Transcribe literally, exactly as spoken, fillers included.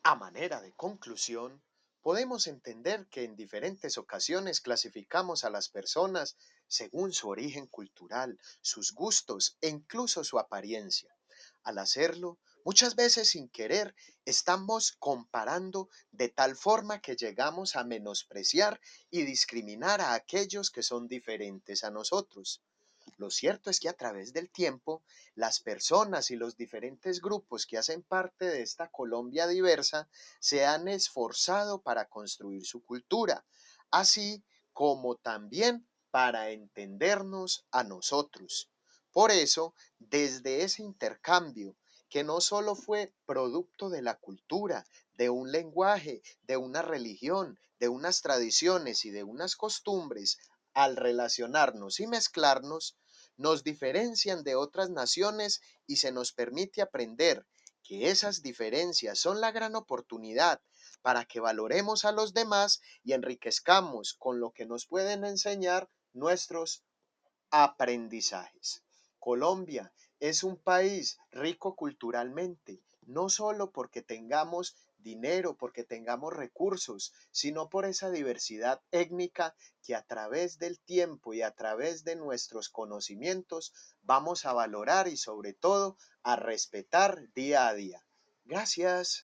A manera de conclusión, podemos entender que en diferentes ocasiones clasificamos a las personas según su origen cultural, sus gustos e incluso su apariencia. Al hacerlo, muchas veces sin querer, estamos comparando de tal forma que llegamos a menospreciar y discriminar a aquellos que son diferentes a nosotros. Lo cierto es que a través del tiempo, las personas y los diferentes grupos que hacen parte de esta Colombia diversa se han esforzado para construir su cultura, así como también para entendernos a nosotros. Por eso, desde ese intercambio, que no solo fue producto de la cultura, de un lenguaje, de una religión, de unas tradiciones y de unas costumbres, al relacionarnos y mezclarnos, nos diferencian de otras naciones y se nos permite aprender que esas diferencias son la gran oportunidad para que valoremos a los demás y enriquezcamos con lo que nos pueden enseñar nuestros aprendizajes. Colombia es un país rico culturalmente, no solo porque tengamos dinero, porque tengamos recursos, sino por esa diversidad étnica que a través del tiempo y a través de nuestros conocimientos vamos a valorar y sobre todo a respetar día a día. Gracias.